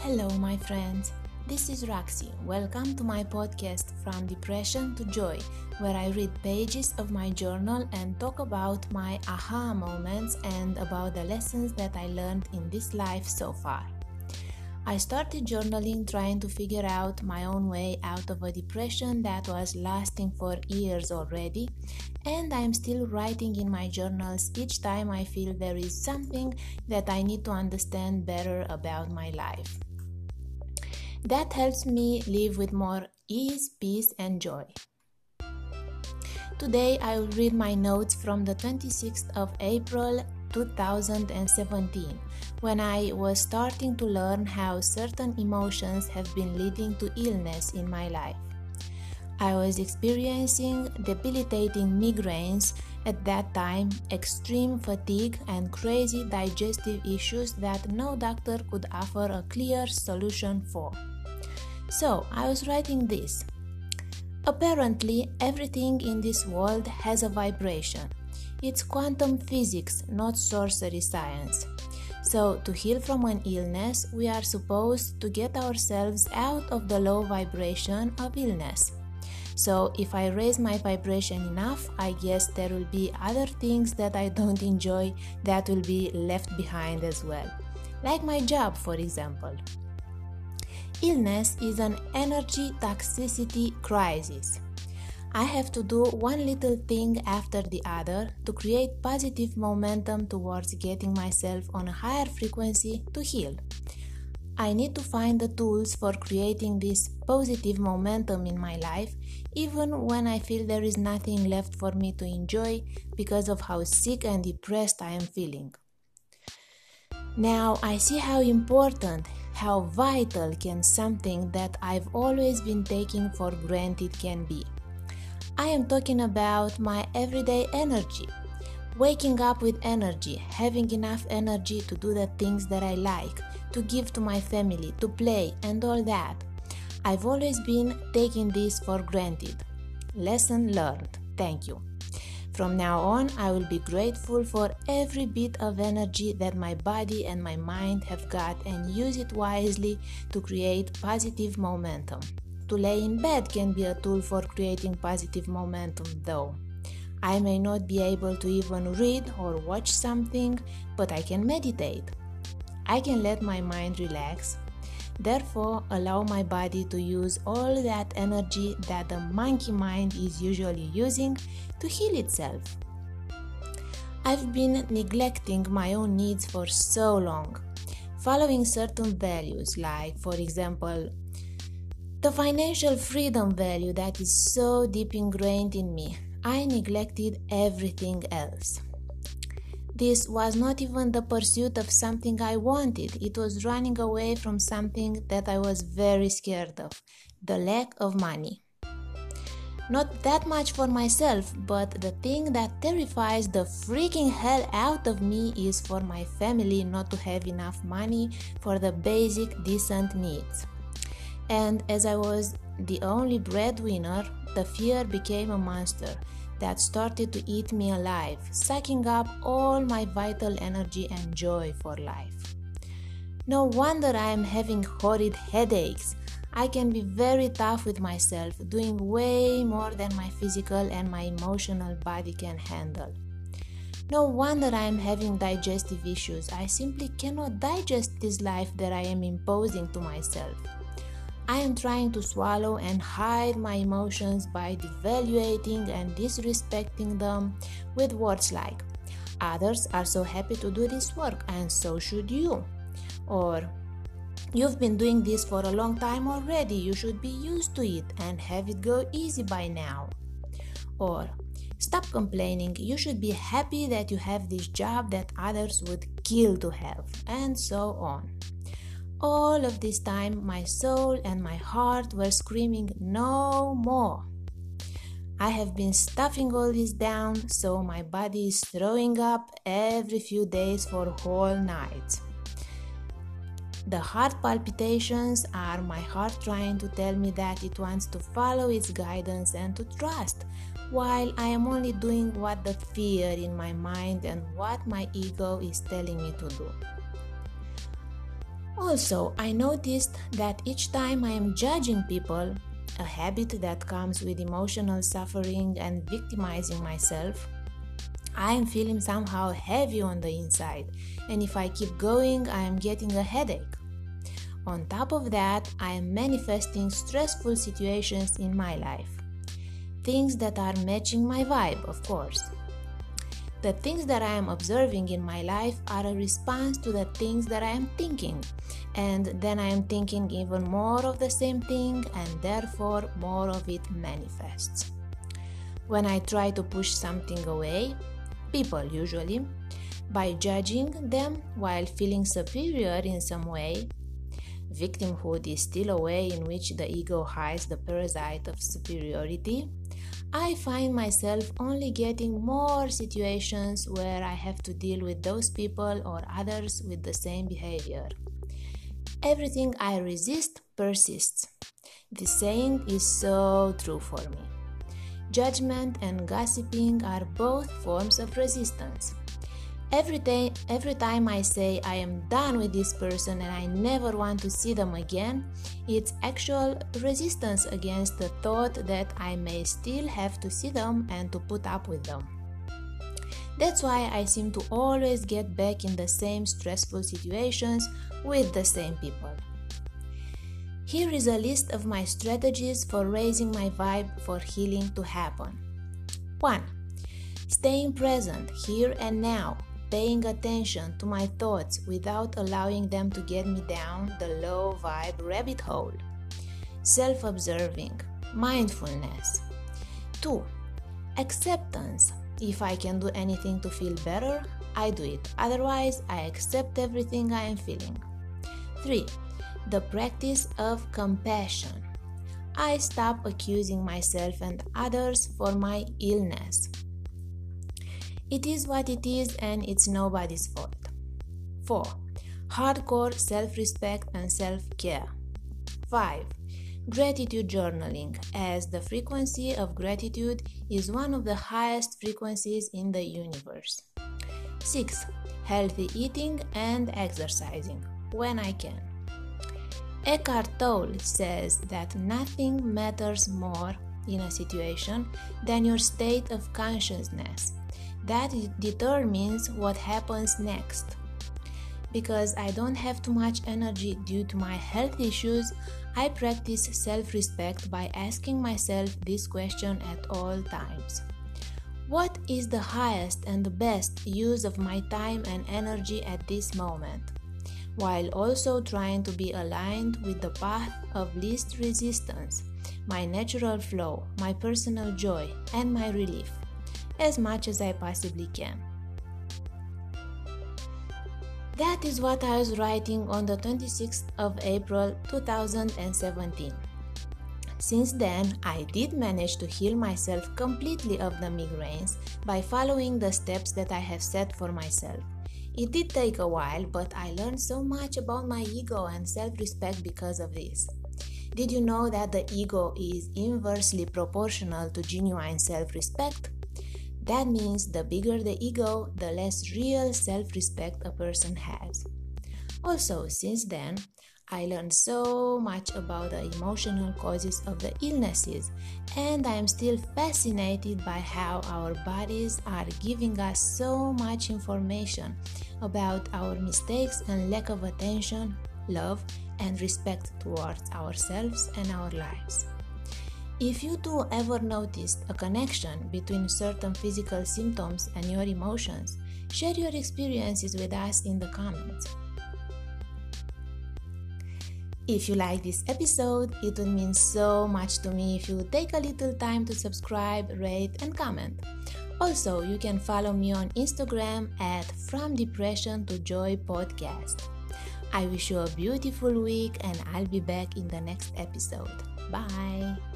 Hello, my friends. This is Roxy. Welcome to my podcast From Depression to Joy, where I read pages of my journal and talk about my aha moments and about the lessons that I learned in this life so far. I started journaling trying to figure out my own way out of a depression that was lasting for years already, and I'm still writing in my journals each time I feel there is something that I need to understand better about my life. That helps me live with more ease, peace, and joy. Today I will read my notes from the 26th of April 2017, when I was starting to learn how certain emotions have been leading to illness in my life. I was experiencing debilitating migraines at that time, extreme fatigue, and crazy digestive issues that no doctor could offer a clear solution for. So I was writing this. Apparently, everything in this world has a vibration. It's quantum physics, not sorcery science. So, to heal from an illness, we are supposed to get ourselves out of the low vibration of illness. So, if I raise my vibration enough, I guess there will be other things that I don't enjoy that will be left behind as well. Like my job, for example. Illness is an energy toxicity crisis. I have to do one little thing after the other to create positive momentum towards getting myself on a higher frequency to heal. I need to find the tools for creating this positive momentum in my life, even when I feel there is nothing left for me to enjoy because of how sick and depressed I am feeling. Now I see how important, how vital can something that I've always been taking for granted can be. I am talking about my everyday energy. Waking up with energy, having enough energy to do the things that I like, to give to my family, to play, and all that. I've always been taking this for granted. Lesson learned. Thank you. From now on, I will be grateful for every bit of energy that my body and my mind have got and use it wisely to create positive momentum. To lay in bed can be a tool for creating positive momentum though. I may not be able to even read or watch something, but I can meditate. I can let my mind relax. Therefore, allow my body to use all that energy that the monkey mind is usually using to heal itself. I've been neglecting my own needs for so long, following certain values like, for example, the financial freedom value that is so deep ingrained in me. I neglected everything else. This was not even the pursuit of something I wanted. It was running away from something that I was very scared of, the lack of money. Not that much for myself, but the thing that terrifies the freaking hell out of me is for my family not to have enough money for the basic decent needs. And as I was the only breadwinner, the fear became a monster that started to eat me alive, sucking up all my vital energy and joy for life. No wonder I am having horrid headaches. I can be very tough with myself, doing way more than my physical and my emotional body can handle. No wonder I am having digestive issues. I simply cannot digest this life that I am imposing to myself. I am trying to swallow and hide my emotions by devaluating and disrespecting them with words like, "Others are so happy to do this work and so should you." Or, "You've been doing this for a long time already, you should be used to it and have it go easy by now." Or, "Stop complaining, you should be happy that you have this job that others would kill to have," and so on. All of this time, my soul and my heart were screaming, "No more." I have been stuffing all this down, so my body is throwing up every few days for whole nights. The heart palpitations are my heart trying to tell me that it wants to follow its guidance and to trust, while I am only doing what the fear in my mind and what my ego is telling me to do. Also, I noticed that each time I am judging people, a habit that comes with emotional suffering and victimizing myself, I am feeling somehow heavy on the inside, and if I keep going, I am getting a headache. On top of that, I am manifesting stressful situations in my life. Things that are matching my vibe, of course. The things that I am observing in my life are a response to the things that I am thinking, and then I am thinking even more of the same thing, and therefore more of it manifests. When I try to push something away, people usually, by judging them while feeling superior in some way, victimhood is still a way in which the ego hides the parasite of superiority, I find myself only getting more situations where I have to deal with those people or others with the same behavior. Everything I resist persists. This saying is so true for me. Judgment and gossiping are both forms of resistance. Every time I say I am done with this person and I never want to see them again, it's actual resistance against the thought that I may still have to see them and to put up with them. That's why I seem to always get back in the same stressful situations with the same people. Here is a list of my strategies for raising my vibe for healing to happen. 1. Staying present here and now, paying attention to my thoughts without allowing them to get me down the low vibe rabbit hole. Self-observing, mindfulness. 2. Acceptance. If I can do anything to feel better, I do it. Otherwise, I accept everything I am feeling. 3. The practice of compassion. I stop accusing myself and others for my illness. It is what it is and it's nobody's fault. 4. Hardcore self-respect and self-care. 5. Gratitude journaling, as the frequency of gratitude is one of the highest frequencies in the universe. 6. Healthy eating and exercising, when I can. Eckhart Tolle says that nothing matters more in a situation than your state of consciousness. That determines what happens next. Because I don't have too much energy due to my health issues, I practice self-respect by asking myself this question at all times. What is the highest and the best use of my time and energy at this moment? While also trying to be aligned with the path of least resistance, my natural flow, my personal joy, and my relief, as much as I possibly can. That is what I was writing on the 26th of April 2017. Since then, I did manage to heal myself completely of the migraines by following the steps that I have set for myself. It did take a while, but I learned so much about my ego and self-respect because of this. Did you know that the ego is inversely proportional to genuine self-respect? That means the bigger the ego, the less real self-respect a person has. Also, since then, I learned so much about the emotional causes of the illnesses, and I am still fascinated by how our bodies are giving us so much information about our mistakes and lack of attention, love, and respect towards ourselves and our lives. If you too ever noticed a connection between certain physical symptoms and your emotions, share your experiences with us in the comments. If you like this episode, it would mean so much to me if you take a little time to subscribe, rate, and comment. Also, you can follow me on Instagram at From Depression to Joy Podcast. I wish you a beautiful week and I'll be back in the next episode. Bye!